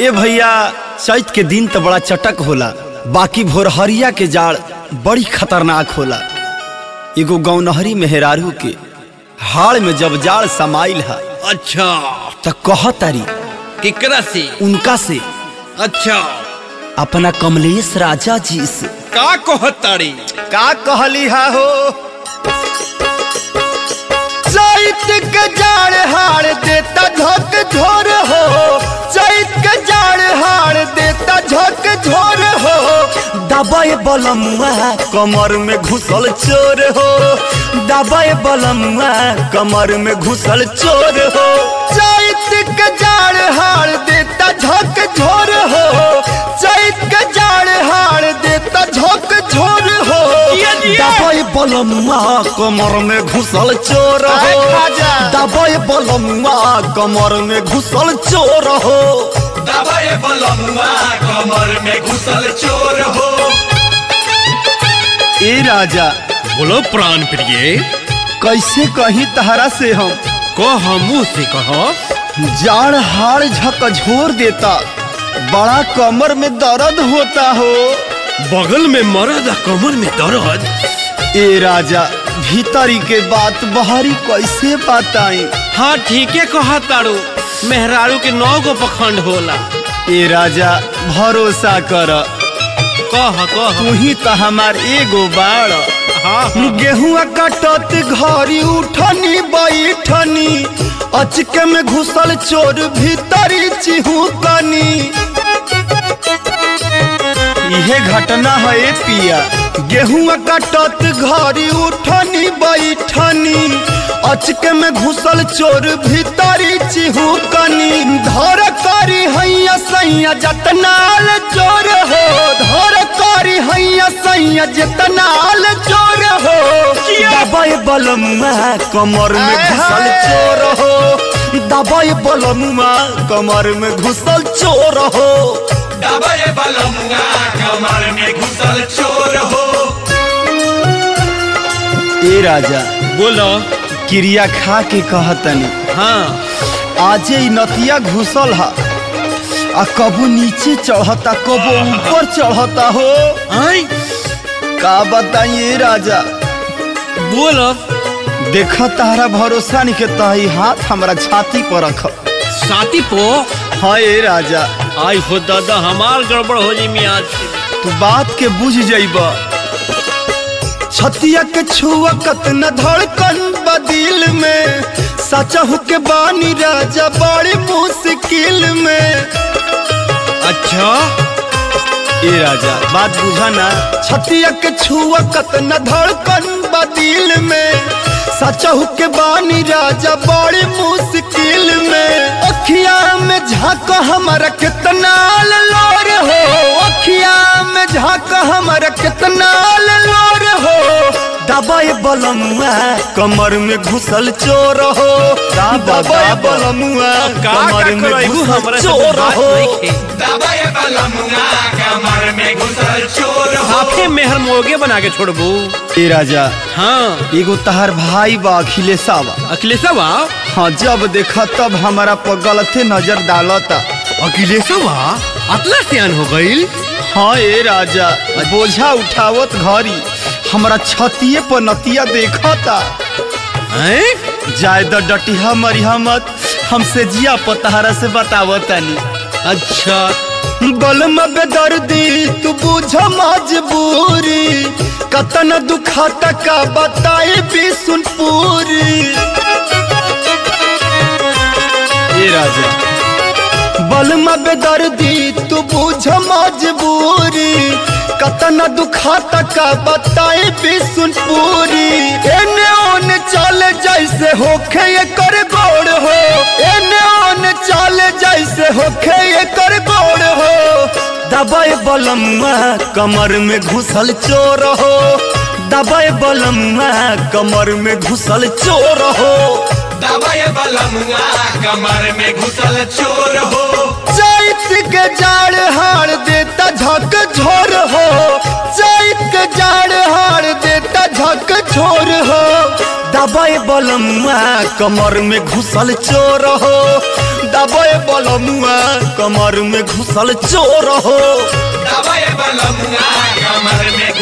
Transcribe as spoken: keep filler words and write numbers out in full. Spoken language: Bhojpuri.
ए भैया चैत के दिन तो बड़ा चटक होला, बाकी भोरहरिया के जाड़ बड़ी खतरनाक होला। एगो गौनहरी मेहरारू के हाड़ में जब जाड़ समाइल है अच्छा तो कहतारी केकरा से? उनका से अच्छा अपना कमलेश राजा जी से का कहतारी? का कहली हा हो चैत के जाड़ हाड़ देता झक झोर हो, चैत के जाड़ हाड़ देता झक झोर हो, दबाए बलमुआ कमर में घुसल चोर हो, दबाए बलमुआ कमर में घुसल चोर हो। चैत के जाड़ हाड़ देता झक झोर हो, चैत के जाड़ हाड़ देता झक झोर हो, दबाए बलमुआ कमर में घुसल चोर हो, दबाए बलमुआ कमर में घुसल चोर हो, दबाए बलमुआ कमर में घुसल चोर हो। ए राजा बोलो प्राण प्रिय, कैसे कहीं तहरा से हम कह मुँह से कहो। जाड़ हाड़ झकझोर देता, बड़ा कमर में दर्द होता हो। बगल में मरद कमर में दर्द? ए राजा भीतरी के बात बाहरी कैसे बताई? हाँ ठीके कहा तारू, मेहरारू के नौ गो पखंड होला। ए राजा भरोसा कर, कह कह तू ही तो हमार एगो बाड़। हाँ हाँ। गेहुआ कटत घरी उठनी बैठनी, अचके में घुसल चोर भीतरी चिहुकनी। इहे घटना है पिया, गेहुआ कटत घरी उठनी बैठनी, अचके में घुसल चोर भीतरी चिहुकनी। धर करी हैया सैया जतनाल चोर हो, धर करी हैया सैया जतनाल चोर हो, दबाए बलमुआ कमर में घुसल चोर हो, दबाए बलमुआ कमर में घुसल चोर हो, दबाए बलमुआ कमर में घुसल चोर हो। ए राजा बोलो। क्रिया खा के कहतनी, हाँ आजे ई नतिया घुसल हा, आ कबू नीचे चढ़ता कबू ऊपर चढ़ता हो। आई का बताइए राजा? बोलो। देखा तारा भरोसा नहीं के तही हाथ हमारा छाती पर रख। साथी पो? हाँ ए राजा, आई हो दादा हमार गड़बड़ हो जी मियाज। तू बात के बुझ जाइबा। छतिया के छुआ कतना धड़कन बदिल में, सचहु के बानी राजा बड़ी मुश्किल में। अच्छा ए राजा बात बुझा ना, छतिया के छुआ कतना धड़कन बदिल में, सचहु के बानी राजा बड़ी मुश्किल में। अखिया में झाँक हमारा कितना लोर हो, अखिया में झाँक हमारा कितना लोर हो, दबाए बलमुआ कमर में घुसल चोर हो, दबाए बलमुआ कमर में घुसल चोर हो, दबाए बलमुआ कमर में घुसल चोर हो। आपके मेहर मोगे बना के छोड़बू। ए राजा हाँ एगो तहार भाई बा अखिलेशवा। अखिलेशवा? हाँ जब देखा तब हमारा पर गलते नजर डालता। अखिलेशवा अतला सियान हो गईल? हाँ ए राजा बोझा उठावत घरी हमारा छतिए पर नतिया देखता। हैं? जाय द डटिहा मरिहा मत, हमसे जिया पतहरा से बतावतानी। अच्छा बलम बेदर्दी तू बुझ मजबूरी, कतना दुखाता का बताए भी सुन पूरी। ए राजा बलम बेदर्दी तू बुझ मजबूरी, कतना दुखाता का बताए भी सुन पूरी। एने ओने चले जैसे होखे ये कर गोड़ हो, एने ओने चले जैसे होखे ये कर गोड़ हो, दबाए बलमुआ कमर में घुसल चोर हो, दबाए बलमुआ कमर में घुसल चोर हो, दबाए बलमुआ कमर में घुसल चोर हो। चैत के जाड़ हाड़ देता झक झोर हो, चैत के जाड़ हाड़ देता झक झोर हो, दबाए बलमुआ कमर में घुसल चोर हो, दबाए बलमुआ कमर में घुसल चोर हो दबाए बलमुआ कमर में